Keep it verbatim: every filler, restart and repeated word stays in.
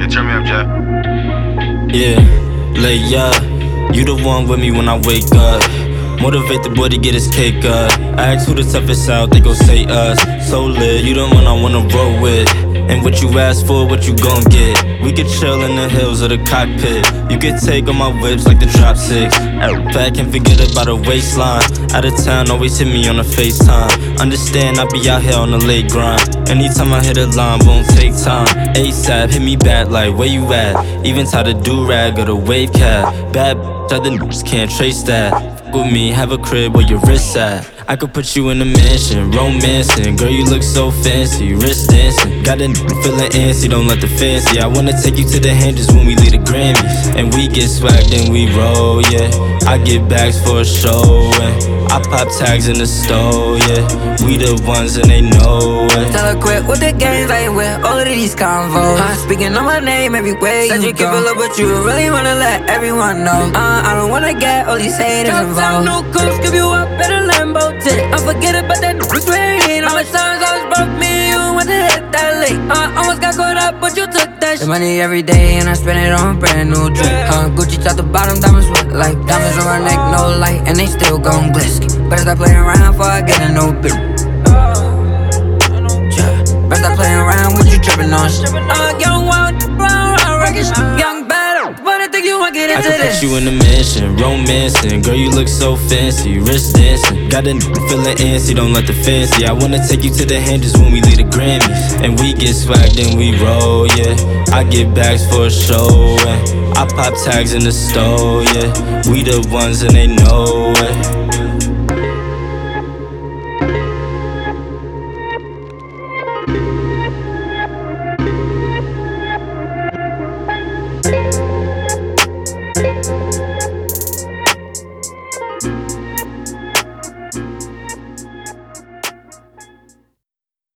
turn me up, Jeff. Yeah, lay up. You the one with me when I wake up. Motivate the boy to get his cake up. I ask who the toughest out, they gon' say us. So lit, you the one I wanna roll with. And what you ask for, what you gon' get. We could chill in the hills or the cockpit. You could take on my whips like the drop six. Back and forget about the waistline. Out of town, always hit me on the FaceTime. Understand, I be out here on the late grind. Anytime I hit a line, won't take time. ASAP, hit me back like where you at. Even tie the do-rag or the wave cap. Bad bitch, other niggas can't trace that. With me, have a crib where your wrist at. I could put you in a mansion, romancing. Girl, you look so fancy, wrist dancing. Got a nigga feeling antsy, don't let the fancy. I wanna take you to the Hamptons when we leave the Grammys. And we get swagged and we roll, yeah. I get bags for a show, and I pop tags in the store, yeah. We the ones and they know it. Tell her quit with the games, like with all of these convos. I'm speaking on my name everywhere you Said you go. Keep it low, but you really wanna let everyone know. uh, I don't wanna get all these haters involved. Top no coast, give you up at a Lambo tick. I forget about that rain. All the times I was broke, me and you went to hit that late. I almost got caught up, but you took that shit. The money every day and I spend it on brand new drip. uh, Gucci top to bottom, diamonds with like diamonds on my neck, no light, and they still gon' glisten. Better stop playing around before I get a new bitch. Yeah. Better stop playing around with you tripping on shit. uh, Young wild, round, round, wrecking shit. Young bad, but I think you wanna get into I could this. put you in a mansion, romancing. Girl, you look so fancy, wrist dancing. Got a nigga feeling antsy, don't let the fancy. I wanna take you to the Hamptons when we leave the Grammys. And we get swagged and we roll, yeah. I get bags for a show, and I pop tags in the store, yeah. We the ones and they know it.